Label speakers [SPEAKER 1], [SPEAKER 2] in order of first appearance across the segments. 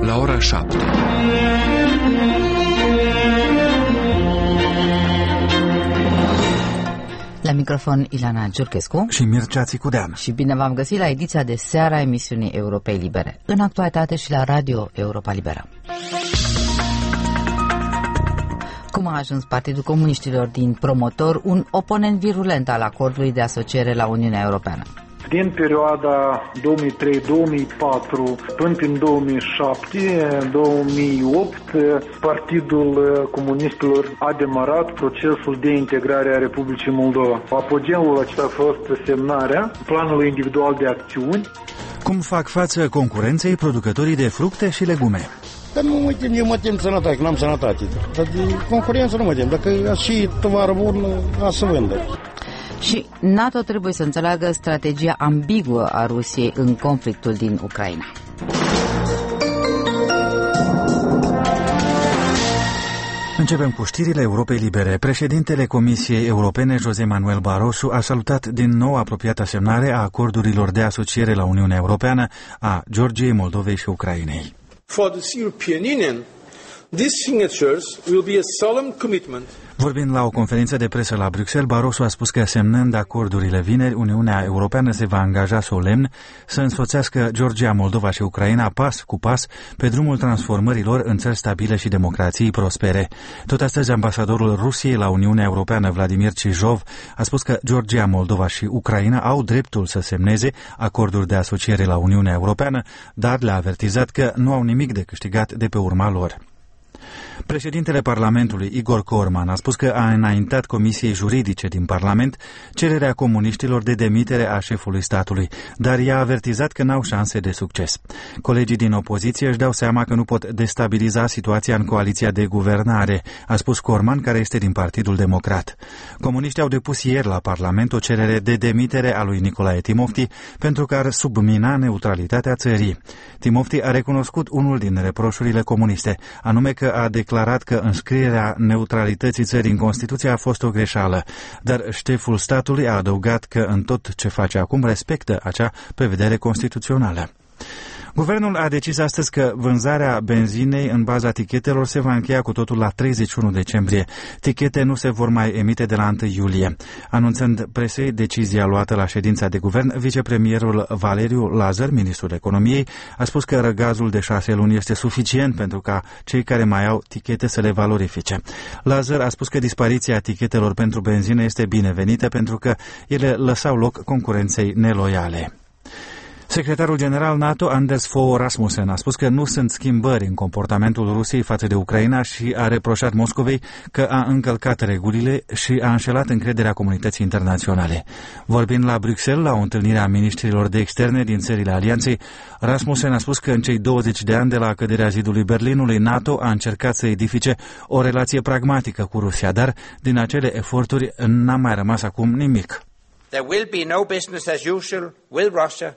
[SPEAKER 1] la ora 7.
[SPEAKER 2] La microfon Ilana Giurchescu
[SPEAKER 3] și Mircea Țicudean.
[SPEAKER 2] Și bine v-am găsit la ediția de seară a emisiunii Europei Libere, în actualitate și la Radio Europa Liberă. Cum a ajuns Partidul Comuniștilor din promotor un oponent virulent al acordului de asociere la Uniunea Europeană?
[SPEAKER 4] Din perioada 2003-2004 până în 2007-2008, Partidul Comunistilor a demarat procesul de integrare a Republicii Moldova. Apogeul acesta a fost semnarea planului individual de acțiuni.
[SPEAKER 3] Cum fac față concurenței producătorii de fructe și legume?
[SPEAKER 5] Dar nu mă tem, eu mă tem sănătate, că n-am sănătate. Dar de concurență nu mă tem, dacă și tovară bun, a să vândă.
[SPEAKER 2] Și NATO trebuie să înțeleagă strategia ambiguă a Rusiei în conflictul din Ucraina.
[SPEAKER 3] Începem cu știrile Europei Libere. Președintele Comisiei Europene, José Manuel Barroso, a salutat din nou apropiata semnare a acordurilor de asociere la Uniunea Europeană a Georgiei, Moldovei și Ucrainei.
[SPEAKER 6] For the European Union, these signatures will be a solemn commitment.
[SPEAKER 3] Vorbind la o conferință de presă la Bruxelles, Barroso a spus că semnând acordurile vineri, Uniunea Europeană se va angaja solemn să însoțească Georgia, Moldova și Ucraina pas cu pas pe drumul transformărilor în țări stabile și democrații prospere. Tot astăzi, ambasadorul Rusiei la Uniunea Europeană, Vladimir Chijov, a spus că Georgia, Moldova și Ucraina au dreptul să semneze acorduri de asociere la Uniunea Europeană, dar le-a avertizat că nu au nimic de câștigat de pe urma lor. Președintele Parlamentului, Igor Corman, a spus că a înaintat Comisiei Juridice din Parlament cererea comuniștilor de demitere a șefului statului, dar i-a avertizat că n-au șanse de succes. Colegii din opoziție își dau seama că nu pot destabiliza situația în coaliția de guvernare, a spus Corman, care este din Partidul Democrat. Comuniștii au depus ieri la Parlament o cerere de demitere a lui Nicolae Timofti pentru că ar submina neutralitatea țării. Timofti a recunoscut unul din reproșurile comuniste, anume că a declarat că înscrierea neutralității țării în Constituție a fost o greșeală, dar șeful statului a adăugat că în tot ce face acum respectă acea prevedere constituțională. Guvernul a decis astăzi că vânzarea benzinei în baza tichetelor se va încheia cu totul la 31 decembrie. Tichete nu se vor mai emite de la 1 iulie. Anunțând presei decizia luată la ședința de guvern, vicepremierul Valeriu Lazar, ministrul economiei, a spus că răgazul de 6 luni este suficient pentru ca cei care mai au tichete să le valorifice. Lazar a spus că dispariția tichetelor pentru benzină este binevenită pentru că ele lăsau loc concurenței neloiale. Secretarul general NATO, Anders Fogh Rasmussen, a spus că nu sunt schimbări în comportamentul Rusiei față de Ucraina și a reproșat Moscovei că a încălcat regulile și a înșelat încrederea comunității internaționale. Vorbind la Bruxelles, la o întâlnire a miniștrilor de externe din țările Alianței, Rasmussen a spus că în cei 20 de ani de la căderea zidului Berlinului, NATO a încercat să edifice o relație pragmatică cu Rusia, dar din acele eforturi n-a mai rămas acum nimic.
[SPEAKER 7] There will be no business as usual with Russia.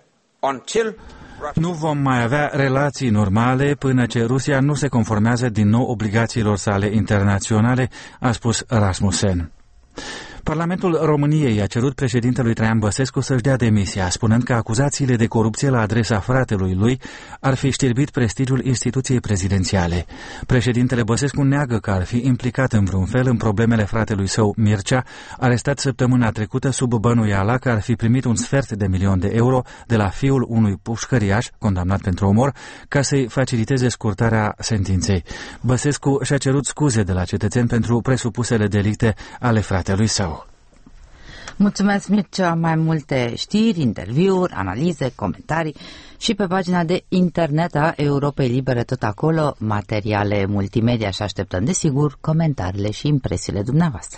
[SPEAKER 3] Nu vom mai avea relații normale până ce Rusia nu se conformează din nou obligațiilor sale internaționale, a spus Rasmussen. Parlamentul României a cerut președintelui Traian Băsescu să-și dea demisia, spunând că acuzațiile de corupție la adresa fratelui lui ar fi știrbit prestigiul instituției prezidențiale. Președintele Băsescu neagă că ar fi implicat în vreun fel în problemele fratelui său Mircea, arestat săptămâna trecută sub bănuiala că ar fi primit un sfert de milion de euro de la fiul unui pușcăriaș condamnat pentru omor ca să-i faciliteze scurtarea sentinței. Băsescu și-a cerut scuze de la cetățeni pentru presupusele delicte ale fratelui său.
[SPEAKER 2] Mulțumesc, Mircea. Mai multe știri, interviuri, analize, comentarii și pe pagina de internet a Europei Libere, tot acolo, materiale multimedia și așteptăm, desigur, comentariile și impresiile dumneavoastră.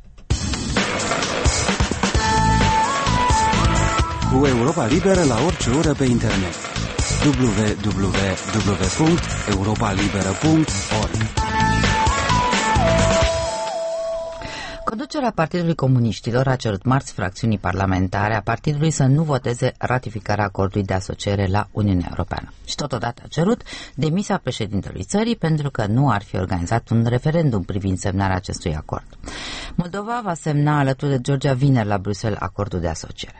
[SPEAKER 8] Cu Europa Liberă la orice oră pe internet. www.europalibera.org.
[SPEAKER 2] Conducerea Partidului Comuniștilor a cerut marți fracțiunii parlamentare a partidului să nu voteze ratificarea acordului de asociere la Uniunea Europeană. Și totodată a cerut demisia președintelui țării pentru că nu ar fi organizat un referendum privind semnarea acestui acord. Moldova va semna alături de Georgia vineri la Bruxelles acordul de asociere.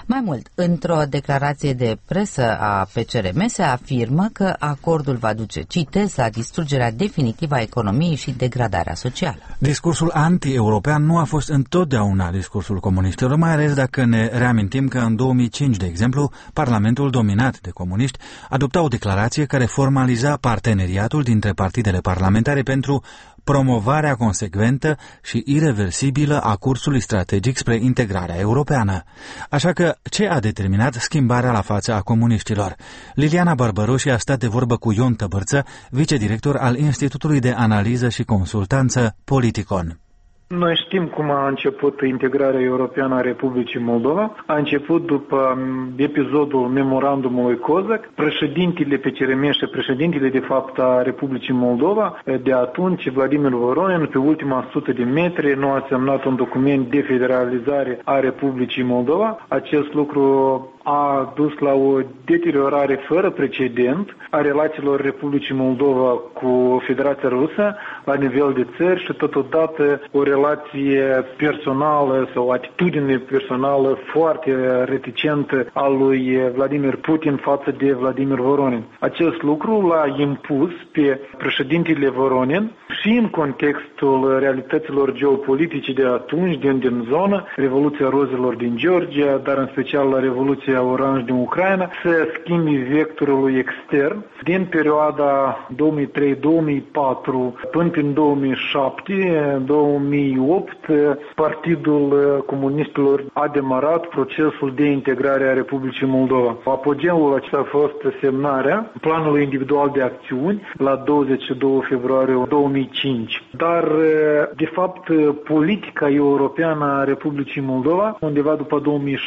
[SPEAKER 2] Mai mult, într-o declarație de presă a PCRM se afirmă că acordul va duce, citez, la distrugerea definitivă a economiei și degradarea socială.
[SPEAKER 3] Discursul anti-european nu a fost întotdeauna discursul comuniștilor, mai ales dacă ne reamintim că în 2005, de exemplu, Parlamentul dominat de comuniști adopta o declarație care formaliza parteneriatul dintre partidele parlamentare pentru promovarea consecventă și ireversibilă a cursului strategic spre integrarea europeană. Așa că, ce a determinat schimbarea la fața a comuniștilor? Liliana Barbaroși a stat de vorbă cu Ion Tăbărță, vicedirector al Institutului de Analiză și Consultanță Politicon.
[SPEAKER 4] Noi știm cum a început integrarea europeană a Republicii Moldova. A început după episodul memorandumului Cozac. Președintele PCRM și președintele, de fapt, a Republicii Moldova, de atunci, Vladimir Voronin, pe ultima 100 de metri, nu a semnat un document de federalizare a Republicii Moldova. Acest lucru a dus la o deteriorare fără precedent a relațiilor Republicii Moldova cu Federația Rusă la nivel de țări și totodată o relație personală sau atitudine personală foarte reticentă a lui Vladimir Putin față de Vladimir Voronin. Acest lucru l-a impus pe președintele Voronin și în contextul realităților geopolitice de atunci, din zonă, Revoluția Rozelor din Georgia, dar în special la Revoluția Oranj din Ucraina, să schimbi vectorul extern din perioada 2003-2004 până în 2007-2008. Partidul Comunistilor a demarat procesul de integrare a Republicii Moldova. Apogeul acesta a fost semnarea planului individual de acțiuni la 22 februarie 2005. Dar, de fapt, politica europeană a Republicii Moldova, undeva după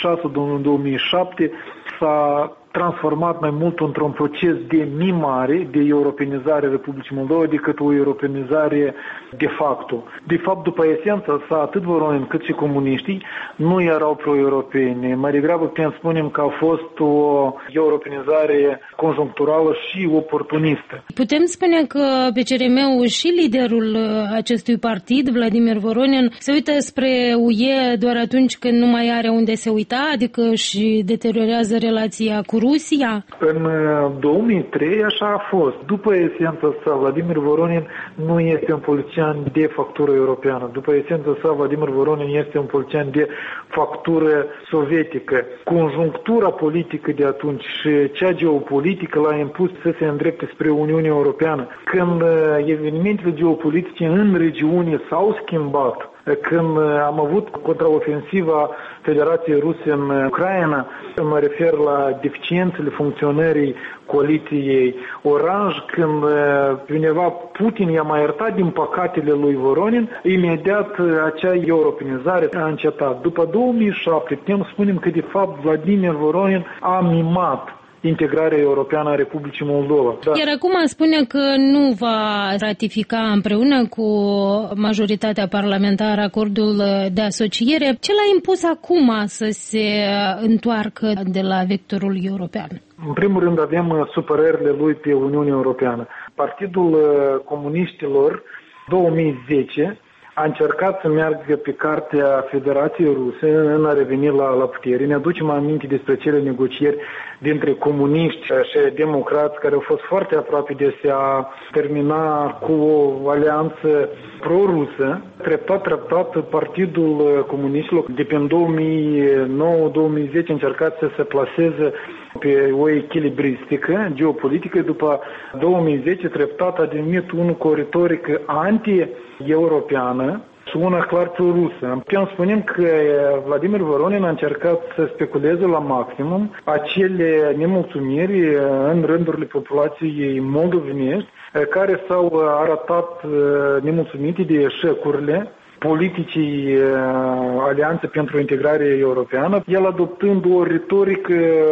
[SPEAKER 4] 2006-2007, s-a transformat mai mult într-un proces de mimare, de europenizare a Republicii Moldova decât o europenizare de facto. De fapt, după esența sa, atât Voronin cât și comuniștii nu erau pro-europene. Mai degrabă putem spune că a fost o europenizare conjuncturală și oportunistă.
[SPEAKER 1] Putem spune că PCRM-ul și liderul acestui partid, Vladimir Voronin, se uită spre UE doar atunci când nu mai are unde se uita, adică și deteriorează relația cu Rusia?
[SPEAKER 4] În 2003 așa a fost. După esența sa, Vladimir Voronin nu este un politician de factură europeană. După esența sa, Vladimir Voronin este un politician de factură sovietică. Conjunctura politică de atunci și cea geopolitică l-a impus să se îndrepte spre Uniunea Europeană. Când evenimentele geopolitice în regiune s-au schimbat, când am avut contraofensiva Federației Ruse în Ucraina, mă refer la deficiențele funcționării coaliției Oranj, când undeva Putin i-a mai iertat din păcatele lui Voronin, imediat acea europenizare a încetat. După 2007 putem spune că de fapt Vladimir Voronin a mimat integrarea europeană a Republicii Moldova. Da.
[SPEAKER 1] Iar acum spune că nu va ratifica împreună cu majoritatea parlamentară acordul de asociere. Ce l-a impus acum să se întoarcă de la vectorul european?
[SPEAKER 4] În primul rând avem supărările lui pe Uniunea Europeană. Partidul Comuniștilor 2010 a încercat să meargă pe cartea Federației Ruse în a reveni la putere. Ne aducem aminte despre cele negocieri dintre comuniști și democrați care au fost foarte aproape de a termina cu o alianță pro-rusă. Treptat, Partidul Comuniștilor de pe 2009-2010 a încercat să se plaseze pe o echilibristică geopolitică. După 2010 treptat a devenit unul cu o retorică anti-europeană și una clar pro-rusă. Putem spune că Vladimir Voronin a încercat să speculeze la maximum acele nemulțumiri în rândurile populației moldovenești care s-au arătat nemulțumite de eșecurile politicii Alianțe pentru Integrare Europeană, el adoptând o retorică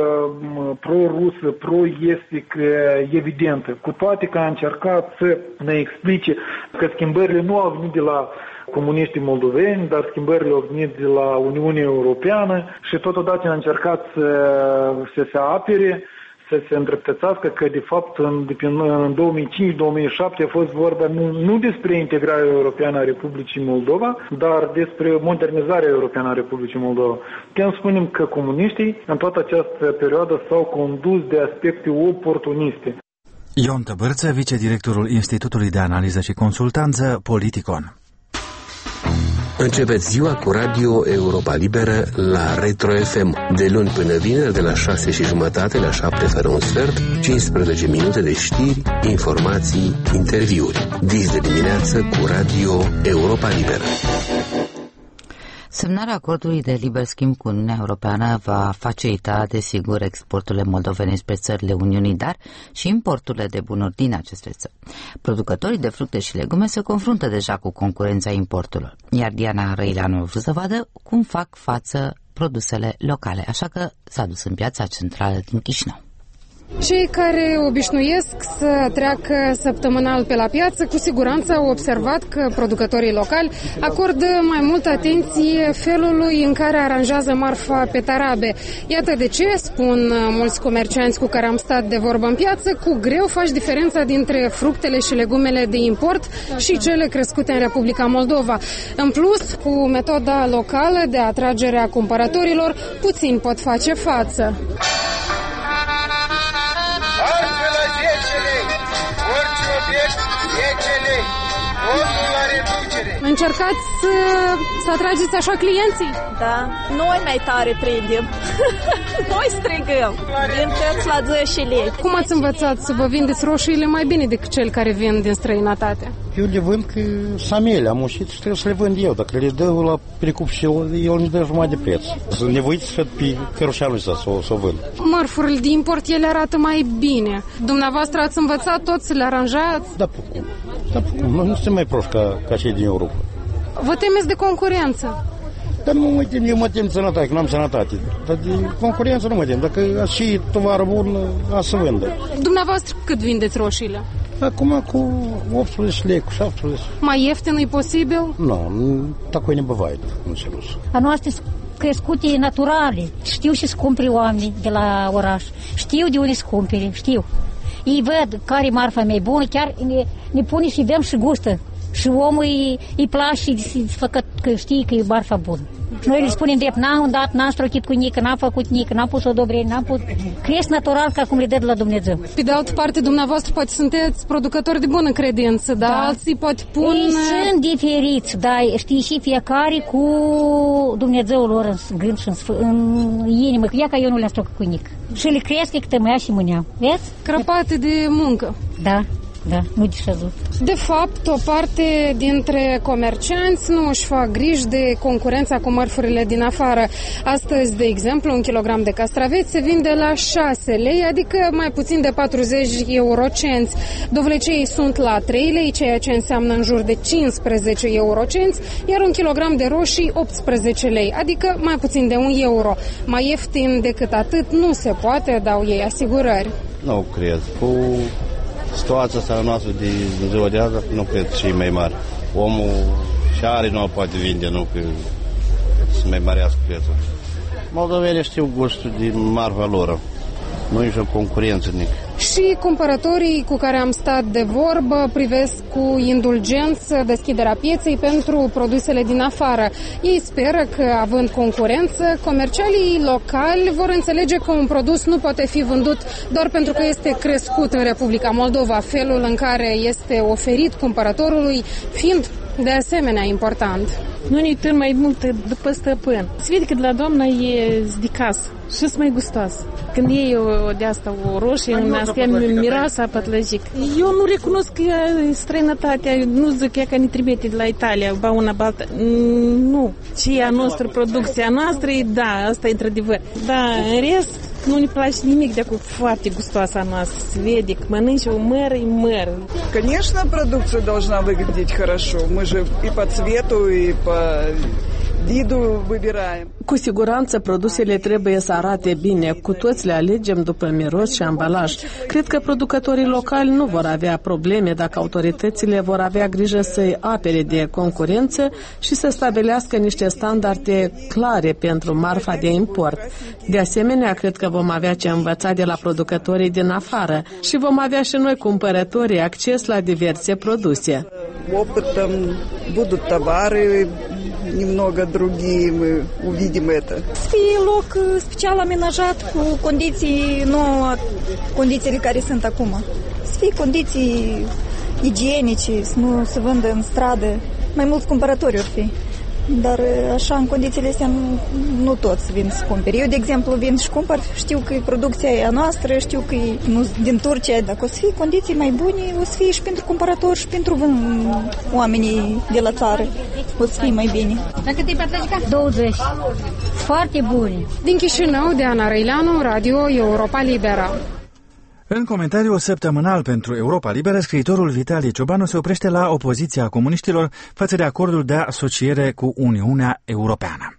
[SPEAKER 4] pro-rusă, pro-estică evidentă, cu toate că a încercat să ne explice că schimbările nu au venit de la comuniștii moldoveni, dar schimbările au venit de la Uniunea Europeană și totodată a încercat să se apere, să se îndreptățească că, de fapt, în 2005-2007 a fost vorba nu despre integrarea europeană a Republicii Moldova, dar despre modernizarea europeană a Republicii Moldova. Putem spune că comuniștii în toată această perioadă s-au condus de aspecte oportuniste.
[SPEAKER 3] Ion Tăbărță, vicedirectorul Institutului de Analiză și Consultanță Politicon.
[SPEAKER 9] Începeți ziua cu Radio Europa Liberă la Retro FM, de luni până vineri, de la 6:30 la 7:45, 15 minute de știri, informații, interviuri. Dis de dimineață cu Radio Europa Liberă.
[SPEAKER 2] Semnarea acordului de liber schimb cu Uniunea Europeană va facilita, desigur, exporturile moldovene spre țările Uniunii, dar și importurile de bunuri din aceste țări. Producătorii de fructe și legume se confruntă deja cu concurența importurilor, iar Diana Răileanu a vrut să vadă cum fac față produsele locale, așa că s-a dus în piața centrală din Chișinău.
[SPEAKER 10] Cei care obișnuiesc să treacă săptămânal pe la piață, cu siguranță au observat că producătorii locali acordă mai multă atenție felului în care aranjează marfa pe tarabe. Iată de ce, spun mulți comercianți cu care am stat de vorbă în piață, cu greu faci diferența dintre fructele și legumele de import și cele crescute în Republica Moldova. În plus, cu metoda locală de atragere a cumpărătorilor, puțini pot face față. Încercați să atrageți așa clienții?
[SPEAKER 11] Da, noi mai tare prindem. Noi strigăm. Din tăți la 10 lei.
[SPEAKER 10] Cum ați învățat să vă vindeți roșiile mai bine decât cel care vin din străinătate?
[SPEAKER 5] Eu le vând că samele, am mușit și trebuie să le vând eu. Dacă le dă la precup și el îmi dă jumătate de preț. Sunt nevoit să fie pe cărușanul ăsta să o vând.
[SPEAKER 10] Mărfurile de import, ele arată mai bine. Dumneavoastră ați învățat tot să le aranjați?
[SPEAKER 5] Da, cum? Nu suntem mai proști ca cei din Europa.
[SPEAKER 10] Vă temeți de concurență?
[SPEAKER 5] Dar eu mă tem sănătate, că nu am sănătate. Dar de concurență nu mă tem. Dacă și tovară bun, a să vândă.
[SPEAKER 10] Dumneavoastră cât vindeți roșiile?
[SPEAKER 5] Acum cu 18 lei, cu 17.
[SPEAKER 10] Mai ieftin e posibil?
[SPEAKER 5] Nu, такой не бывает, înțeles.
[SPEAKER 12] A noastră crescute naturale. Știu și să cumpere oameni de la oraș. Știu de unde să cumpere, știu. Ei văd care marfa mai bună, chiar ne pune și dăm și gustă. Și omul îi place că știe că e marfa bună. Noi le spunem drept, n-am dat, n-am strochit cu nică, n-am făcut nică, n-am pus o dobrenie, n-am pus... Cresc natural ca cum le dă de la Dumnezeu.
[SPEAKER 10] Pe de altă parte, dumneavoastră poate sunteți producători de bună credință, dar alții poate pun...
[SPEAKER 12] Ei sunt diferiți, dar știi și fiecare cu Dumnezeul lor în gând și în inimă. Ia ca eu nu le-am strocat cu nică. Și le cresc că tămâia și mâneau. Vezi?
[SPEAKER 10] Crăpate de muncă.
[SPEAKER 12] Da. Da, nu dișăzut.
[SPEAKER 10] De fapt, o parte dintre comercianți nu își fac griji de concurența cu mărfurile din afară. Astăzi, de exemplu, 1 kilogram de castraveți se vinde la 6 lei, adică mai puțin de 40 eurocenți. Dovlecei sunt la 3 lei, ceea ce înseamnă în jur de 15 eurocenți, iar 1 kilogram de roșii 18 lei, adică mai puțin de 1 euro. Mai ieftin decât atât nu se poate, dau ei asigurări.
[SPEAKER 5] Nu cred. Situația asta noastră de ziua de azi, nu cred că e mai mare. Omul și are, nu poate vinde, nu că să mai mărească prețul. Moldovenii știu gustul de marfa lor. Nu e nicio concurență nici.
[SPEAKER 10] Și cumpărătorii cu care am stat de vorbă privesc cu indulgență deschiderea pieței pentru produsele din afară. Ei speră că, având concurență, comercialii locali vor înțelege că un produs nu poate fi vândut doar pentru că este crescut în Republica Moldova, felul în care este oferit cumpărătorului fiind de asemenea important.
[SPEAKER 13] Nu ne uităm mai mult după stăpân. Se vede că de la doamna e de casă și sunt mai gustoasă. Când iei de asta o roșie, în astea miroasă a pătlăjic. Eu nu recunosc că străinătatea, nu zic că ne trimite de la Italia, ba una, ba alta. Nu. Ce e a noastră, producția noastră, da, asta e într-adevăr. Da, în rest, nu ne place nimic de acum foarte gustoasă a noastră. Se vede că mănânci o мэр и мэр.
[SPEAKER 14] Конечно, продукция должна выглядеть хорошо. Мы же и по цвету, и по Cu siguranță produsele trebuie să arate bine, cu toți le alegem după miros și ambalaj. Cred că producătorii locali nu vor avea probleme dacă autoritățile vor avea grijă să-i apere de concurență și să stabilească niște standarde clare pentru marfa de import. De asemenea, cred că vom avea ce învăța de la producătorii din afară și vom avea și noi cumpărătorii acces la diverse produse.
[SPEAKER 15] Опытом будут товары немного другие, мы увидим это.
[SPEAKER 11] Să fie loc special amenajat cu condiții nouă, condițiile care sunt acum. Să fie condiții igienice, să nu se vândă în stradă. Mai mulți cumpărători or fi. Dar așa, în condițiile astea, nu toți vin să cumpere. Eu, de exemplu, vin și cumpăr, știu că producția e a noastră, știu că e din Turcia. Dacă o să fie condiții mai bune, o să fie și pentru cumpărători și pentru oamenii de la țară. O să fie mai bine.
[SPEAKER 12] 20. Foarte bune.
[SPEAKER 10] Din Chișinău, Diana Răileanu, Radio Europa Liberă.
[SPEAKER 3] În comentariu săptămânal pentru Europa Liberă, scriitorul Vitalie Ciobanu se oprește la opoziția comuniștilor față de acordul de asociere cu Uniunea Europeană.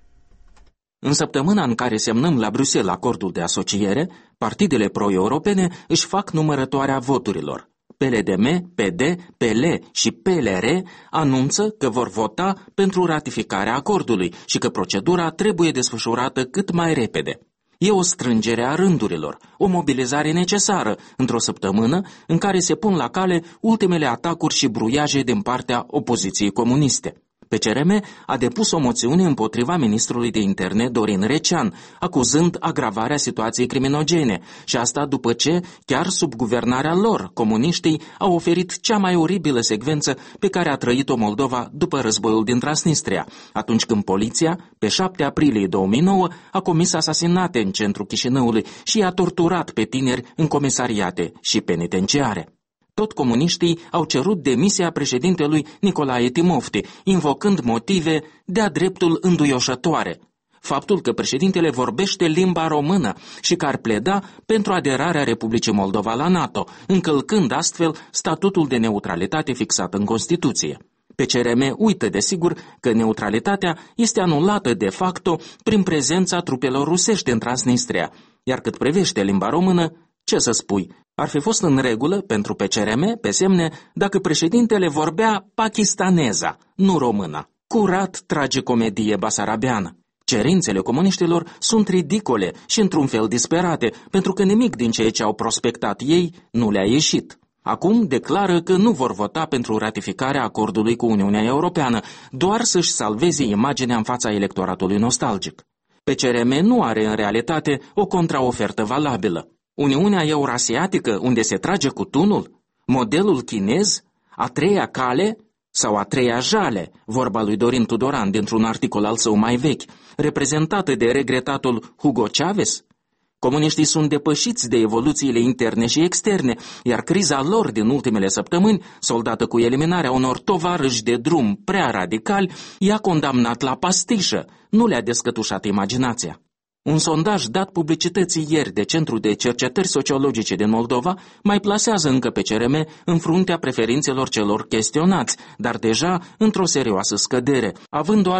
[SPEAKER 16] În săptămâna în care semnăm la Bruxelles acordul de asociere, partidele pro-europene își fac numărătoarea voturilor. PLDM, PD, PL și PLR anunță că vor vota pentru ratificarea acordului și că procedura trebuie desfășurată cât mai repede. E o strângere a rândurilor, o mobilizare necesară într-o săptămână în care se pun la cale ultimele atacuri și bruiaje din partea opoziției comuniste. PCRM a depus o moțiune împotriva ministrului de interne Dorin Recean, acuzând agravarea situației criminogene, și asta după ce, chiar sub guvernarea lor, comuniștii au oferit cea mai oribilă secvență pe care a trăit-o Moldova după războiul din Transnistria, atunci când poliția, pe 7 aprilie 2009, a comis asasinate în centrul Chișinăului și i-a torturat pe tineri în comisariate și penitenciare. Tot comuniștii au cerut demisia președintelui Nicolae Timofti, invocând motive de-a dreptul înduioșătoare. Faptul că președintele vorbește limba română și că ar pleda pentru aderarea Republicii Moldova la NATO, încălcând astfel statutul de neutralitate fixat în Constituție. PCRM uită desigur că neutralitatea este anulată de facto prin prezența trupelor rusești în Transnistria, iar cât privește limba română, ce să spui, ar fi fost în regulă pentru PCRM, pe semne, dacă președintele vorbea pakistaneza, nu româna. Curat tragicomedie basarabeană. Cerințele comuniștilor sunt ridicole și într-un fel disperate, pentru că nimic din ceea ce au prospectat ei nu le-a ieșit. Acum declară că nu vor vota pentru ratificarea acordului cu Uniunea Europeană, doar să-și salveze imaginea în fața electoratului nostalgic. PCRM nu are în realitate o contraofertă valabilă. Uniunea Eurasiatică, unde se trage cu tunul? Modelul chinez? A treia cale? Sau a treia jale, vorba lui Dorin Tudoran dintr-un articol al său mai vechi, reprezentată de regretatul Hugo Chavez? Comuniștii sunt depășiți de evoluțiile interne și externe, iar criza lor din ultimele săptămâni, soldată cu eliminarea unor tovarăși de drum prea radicali, i-a condamnat la pastișă, nu le-a descătușat imaginația. Un sondaj dat publicității ieri de Centrul de Cercetări Sociologice din Moldova mai plasează încă PCRM în fruntea preferințelor celor chestionați, dar deja într-o serioasă scădere, având doar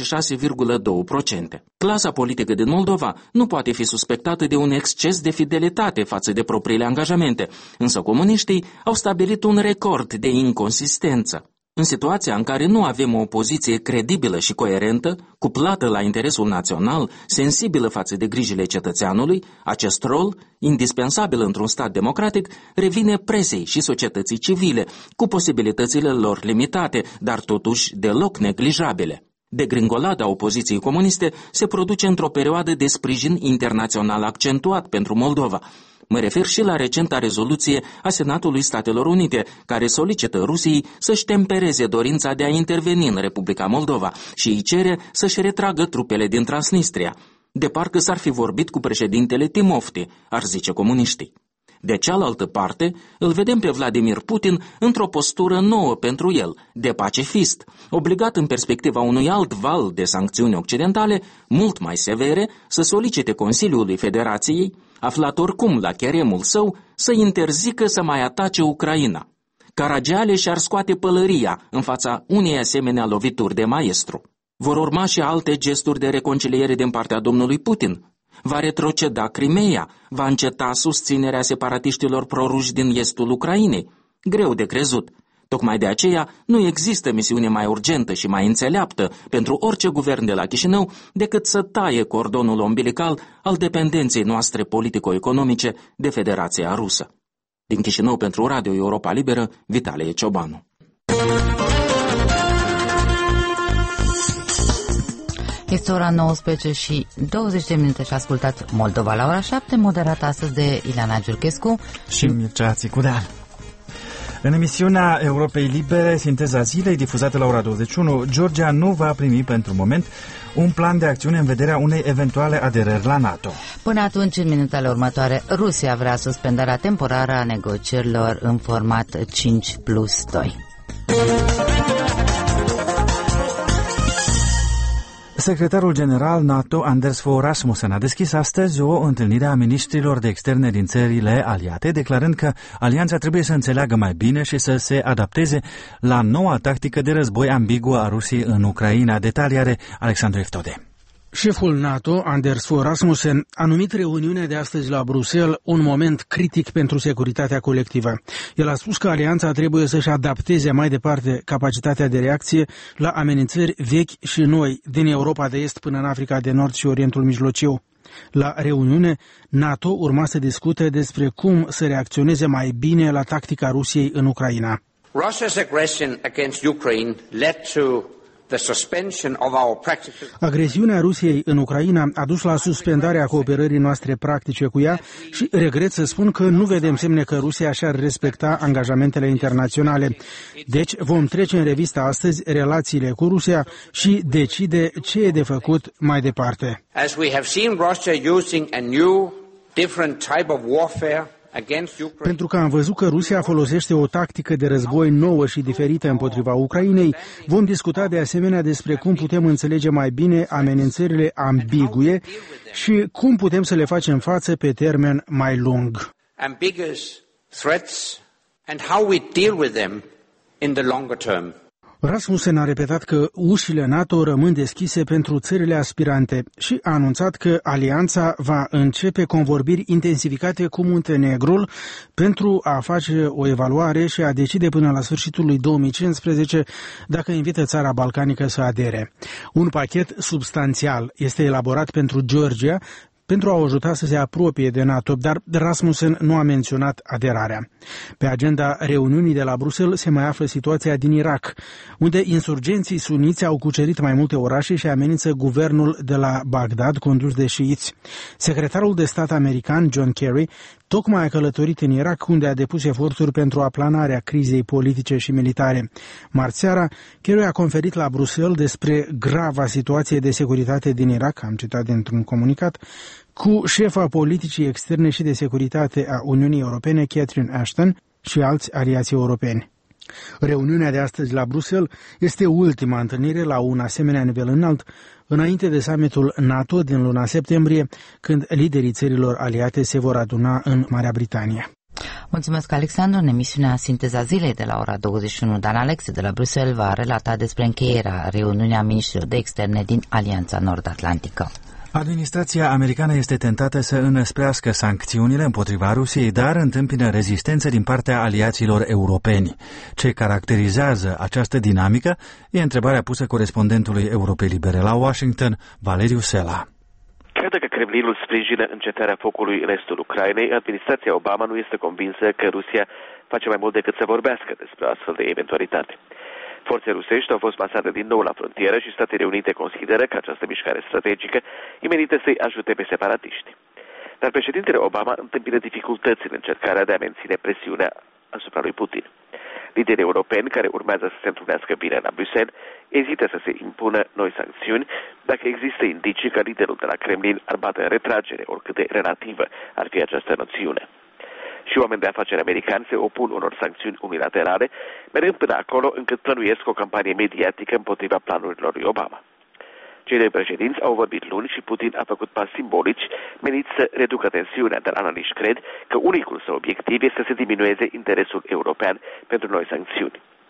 [SPEAKER 16] 26,2%. Clasa politică din Moldova nu poate fi suspectată de un exces de fidelitate față de propriile angajamente, însă comuniștii au stabilit un record de inconsistență. În situația în care nu avem o opoziție credibilă și coerentă, cuplată la interesul național, sensibilă față de grijile cetățeanului, acest rol, indispensabil într-un stat democratic, revine presei și societății civile, cu posibilitățile lor limitate, dar totuși deloc neglijabile. Degringolada opoziției comuniste se produce într-o perioadă de sprijin internațional accentuat pentru Moldova. Mă refer și la recenta rezoluție a Senatului Statelor Unite, care solicită Rusiei să-și tempereze dorința de a interveni în Republica Moldova și îi cere să-și retragă trupele din Transnistria. De parcă s-ar fi vorbit cu președintele Timofti, ar zice comuniștii. De cealaltă parte, îl vedem pe Vladimir Putin într-o postură nouă pentru el, de pacifist, obligat în perspectiva unui alt val de sancțiuni occidentale, mult mai severe, să solicite Consiliului Federației, aflat oricum la cheremul său, să interzică să mai atace Ucraina. Caragiale și-ar scoate pălăria în fața unei asemenea lovituri de maestru. Vor urma și alte gesturi de reconciliere din partea domnului Putin. Va retroceda Crimeea, va înceta susținerea separatiștilor proruși din estul Ucrainei. Greu de crezut. Tocmai de aceea nu există misiune mai urgentă și mai înțeleaptă pentru orice guvern de la Chișinău decât să taie cordonul umbilical al dependenței noastre politico-economice de Federația Rusă. Din Chișinău pentru Radio Europa Liberă, Vitalie Ciobanu.
[SPEAKER 2] Este ora 19 și 20 de minute și ascultați Moldova la ora 7, moderată astăzi de Ileana Giurchescu
[SPEAKER 3] și Mircea Țicudean. În emisiunea Europei Libere, Sinteza Zilei, difuzată la ora 21, Georgia nu va primi pentru moment un plan de acțiune în vederea unei eventuale aderări la NATO.
[SPEAKER 2] Până atunci, în minutele următoare, Rusia vrea suspendarea temporară a negocierilor în format 5+2.
[SPEAKER 3] Secretarul general NATO, Anders Fogh Rasmussen, a deschis astăzi o întâlnire a ministrilor de externe din țările aliate, declarând că alianța trebuie să înțeleagă mai bine și să se adapteze la noua tactică de război ambiguă a Rusiei în Ucraina. Detalii are Alexandru Eftode.
[SPEAKER 17] Șeful NATO, Anders Fogh Rasmussen, a numit reuniunea de astăzi la Bruxelles un moment critic pentru securitatea colectivă. El a spus că alianța trebuie să-și adapteze mai departe capacitatea de reacție la amenințări vechi și noi din Europa de Est până în Africa de Nord și Orientul Mijlociu. La reuniune, NATO urma să discute despre cum să reacționeze mai bine la tactica Rusiei în Ucraina.
[SPEAKER 7] Russia's aggression against Ukraine led to
[SPEAKER 17] Agresiunea Rusiei în Ucraina a dus la suspendarea cooperării noastre practice cu ea și regret să spun că nu vedem semne că Rusia și-ar respecta angajamentele internaționale. Deci vom trece în revistă astăzi relațiile cu Rusia și decide ce e de făcut mai departe.
[SPEAKER 7] As we have seen Russia using a new, different type of warfare.
[SPEAKER 17] Pentru că am văzut că Rusia folosește o tactică de război nouă și diferită împotriva Ucrainei, vom discuta de asemenea despre cum putem înțelege mai bine amenințările ambigue și cum putem să le facem față pe termen mai lung.
[SPEAKER 7] Ambiguous threats and how we deal with them in the longer term.
[SPEAKER 17] Rasmussen a repetat că ușile NATO rămân deschise pentru țările aspirante și a anunțat că alianța va începe convorbiri intensificate cu Muntenegrul pentru a face o evaluare și a decide până la sfârșitul lui 2015 dacă invită țara balcanică să adere. Un pachet substanțial este elaborat pentru Georgia pentru a o ajuta să se apropie de NATO, dar Rasmussen nu a menționat aderarea. Pe agenda reuniunii de la Bruxelles se mai află situația din Irak, unde insurgenții suniți au cucerit mai multe orașe și amenință guvernul de la Bagdad, condus de șiiți. Secretarul de stat american, John Kerry, tocmai a călătorit în Irak, unde a depus eforturi pentru aplanarea crizei politice și militare. Marți seara, Kerry a conferit la Bruxelles despre grava situație de securitate din Irak, am citat dintr-un comunicat, cu șefa politicii externe și de securitate a Uniunii Europene, Catherine Ashton, și alți aliați europeni. Reuniunea de astăzi la Bruxelles este ultima întâlnire la un asemenea nivel înalt, înainte de summitul NATO din luna septembrie, când liderii țărilor aliate se vor aduna în Marea Britanie.
[SPEAKER 2] Mulțumesc, Alexandru. În emisiunea Sinteza Zilei de la ora 21, Dan Alexe de la Bruxelles va relata despre încheierea reuniunii a ministrilor de externe din Alianța Nord-Atlantică.
[SPEAKER 3] Administrația americană este tentată să înăsprească sancțiunile împotriva Rusiei, dar întâmpină rezistență din partea aliaților europeni. Ce caracterizează această dinamică e întrebarea pusă corespondentului Europei Libere la Washington, Valeriu Sela.
[SPEAKER 18] Chiar dacă Kremlinul sprijină încetarea focului în estul Ucrainei, administrația Obama nu este convinsă că Rusia face mai mult decât să vorbească despre astfel de eventualitate. Forțe rusești au fost masate din nou la frontieră și Statele Unite consideră că această mișcare strategică e menită să-i ajute pe separatiști. Dar președintele Obama întâmpină dificultăți în încercarea de a menține presiunea asupra lui Putin. Liderii europeni care urmează să se întrunească bine la Bruxelles ezită să se impună noi sancțiuni dacă există indicii că liderul de la Kremlin ar bate în retragere, oricât de relativă ar fi această noțiune. Și oameni de afaceri americani se opun unor sancțiuni unilaterale, mergând până acolo încât plănuiesc o campanie mediatică împotriva planurilor lui Obama. Cei doi președinți au vorbit luni și Putin a făcut pași simbolici meniți să reducă tensiunea, dar analiști cred că unicul său obiectiv este să diminueze interesul european pentru noi sancțiuni.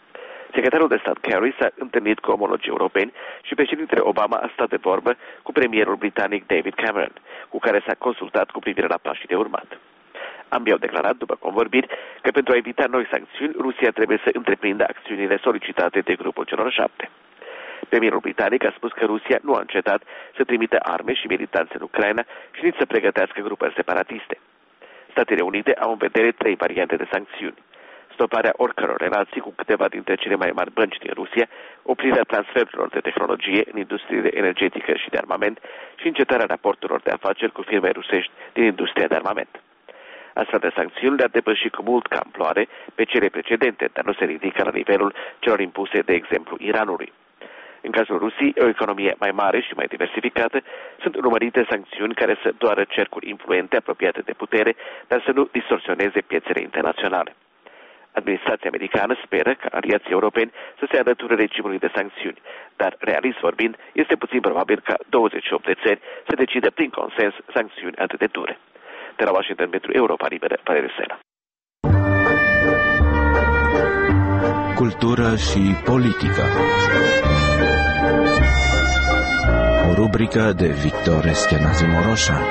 [SPEAKER 18] Secretarul de stat Kerry s-a întâlnit cu omologii europeni și președintele Obama a stat de vorbă cu premierul britanic David Cameron, cu care s-a consultat cu privire la pașii de urmat. Ambii au declarat, după convorbiri, că pentru a evita noi sancțiuni, Rusia trebuie să întreprindă acțiunile solicitate de grupul celor 7. Premierul britanic a spus că Rusia nu a încetat să trimită arme și militanți în Ucraina și nici să pregătească grupări separatiste. Statele Unite au în vedere 3 variante de sancțiuni: stoparea oricăror relații cu câteva dintre cele mai mari bănci din Rusia, oprirea transferurilor de tehnologie în industriile energetică și de armament și încetarea raporturilor de afaceri cu firme rusești din industria de armament. Astfel de sancțiuni le-ar depăși cu mult ca amploare pe cele precedente, dar nu se ridică la nivelul celor impuse, de exemplu, Iranului. În cazul Rusiei, o economie mai mare și mai diversificată, sunt urmărite sancțiuni care să doară cercuri influente apropiate de putere, dar să nu distorsioneze piețele internaționale. Administrația americană speră ca aliații europeni să se alăture regimului de sancțiuni, dar, realist vorbind, este puțin probabil ca 28 de țări să decidă prin consens sancțiuni atât de dure. De la Washington pentru Europa Liberă, Valeriu Sela.
[SPEAKER 19] Cultură și politică. O rubrică de Victor Eschenazi Moroșan.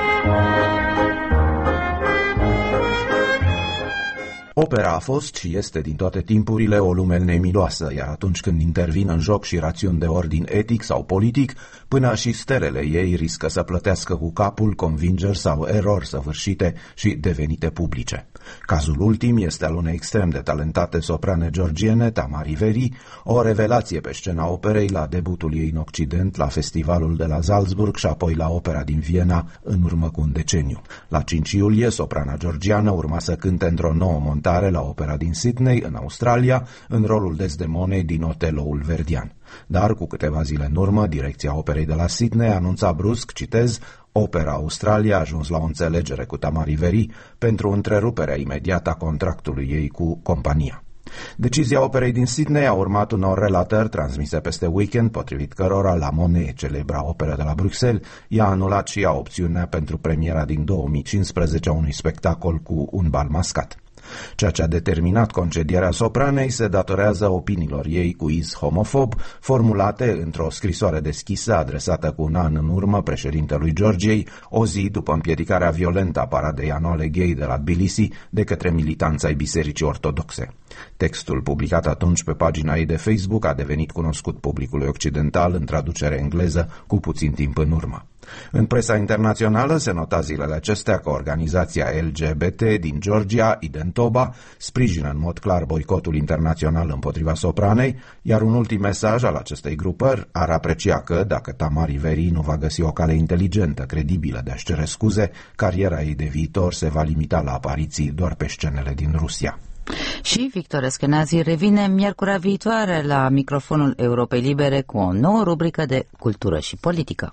[SPEAKER 20] Opera a fost și este din toate timpurile o lume nemiloasă, iar atunci când intervin în joc și rațiuni de ordin etic sau politic, până și stelele ei riscă să plătească cu capul convingeri sau erori săvârșite și devenite publice. Cazul ultim este al unei extrem de talentate soprane georgiene, Tamari Veri, o revelație pe scena operei la debutul ei în Occident, la festivalul de la Salzburg și apoi la opera din Viena în urmă cu un deceniu. La 5 iulie, soprana georgiană urma să cânte într-o nouă montare la opera din Sydney, în Australia, în rolul Desdemonei din Oteloul verdian. Dar cu câteva zile în urmă, direcția operei de la Sydney anunța brusc, citez, Opera Australia a ajuns la o înțelegere cu Tamari Veri pentru întreruperea imediată a contractului ei cu compania. Decizia operei din Sydney a urmat unor relatări transmise peste weekend, potrivit cărora La Monet, celebra operă de la Bruxelles, i-a anulat și ea opțiunea pentru premiera din 2015 a unui spectacol cu un bal mascat. Ceea ce a determinat concedierea sopranei se datorează opiniilor ei cu iz homofob, formulate într-o scrisoare deschisă adresată cu un an în urmă președintelui Georgiei, o zi după împiedicarea violentă a paradei anuale gay de la Tbilisi de către militanți ai Bisericii Ortodoxe. Textul publicat atunci pe pagina ei de Facebook a devenit cunoscut publicului occidental în traducere engleză cu puțin timp în urmă. În presa internațională se nota zilele acestea că organizația LGBT din Georgia, Identoba, sprijină în mod clar boicotul internațional împotriva sopranei, iar un ultim mesaj al acestei grupări ar aprecia că, dacă Tamari Veri nu va găsi o cale inteligentă, credibilă de a-și cere scuze, cariera ei de viitor se va limita la apariții doar pe scenele din Rusia.
[SPEAKER 2] Și Victor Eschenazi revine miercurea viitoare la microfonul Europei Libere cu o nouă rubrică de cultură și politică.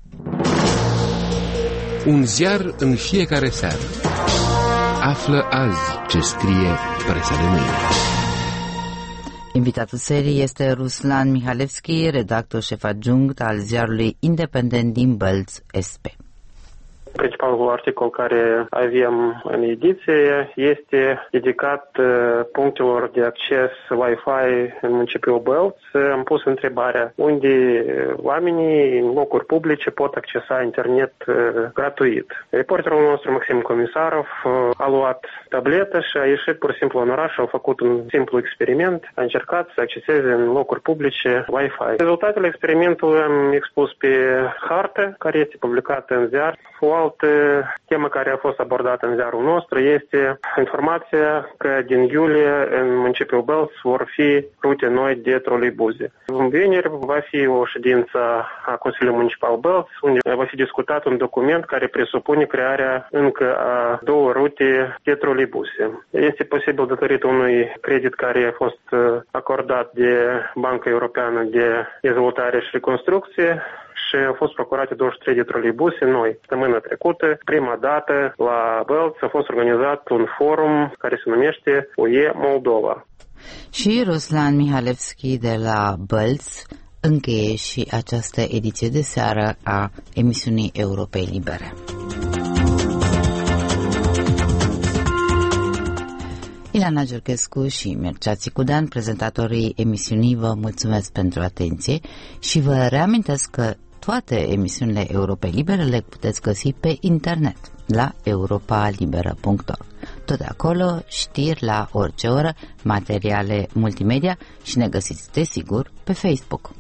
[SPEAKER 9] Un ziar în fiecare seară. Află azi ce scrie presa de mâine.
[SPEAKER 2] Invitatul serii este Ruslan Mihalevski, redactor șef adjunct al ziarului independent din Bălț, SP.
[SPEAKER 21] Principalul articol care avem în ediție este dedicat punctelor de acces Wi-Fi în municipiul Bălț. Am pus întrebarea unde oamenii în locuri publice pot accesa internet gratuit. Reporterul nostru, Maxim Comisarov, a luat tabletă și a ieșit pur și simplu în oraș, a făcut un simplu experiment, a încercat să acceseze în locuri publice Wi-Fi. Rezultatele experimentului am expus pe hartă, care este publicată în ziar. O altă temă care a fost abordată în ziarul nostru este informația că din iulie în municipiul Bălț vor fi rute noi de troleibuze. Vineri va fi o ședință a Consiliului Municipal Bălț, unde va fi discutat un document care presupune crearea încă a 2 rute de troleibuse. Este posibil datorită unui credit care a fost acordat de Banca Europeană de Dezvoltare și Reconstrucție și au fost procurate 23 de troleibuse noi. Săptămâna trecută, prima dată, la Bălț a fost organizat un forum care se numește UE Moldova.
[SPEAKER 2] Și Ruslan Mihalevski de la Bălț încheie și această ediție de seară a emisiunii Europei Libere. Ileana Giurchescu și Mircea Țicudean, prezentatorii emisiunii, vă mulțumesc pentru atenție și vă reamintesc că toate emisiunile Europei Libere le puteți găsi pe internet la europalibera.org. Tot de acolo, știri la orice oră, materiale multimedia și ne găsiți, desigur, pe Facebook.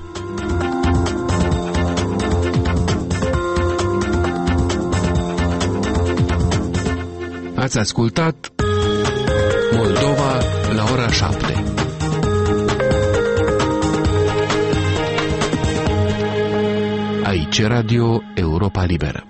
[SPEAKER 9] Ați ascultat Moldova la ora 7. Aici Radio Europa Liberă.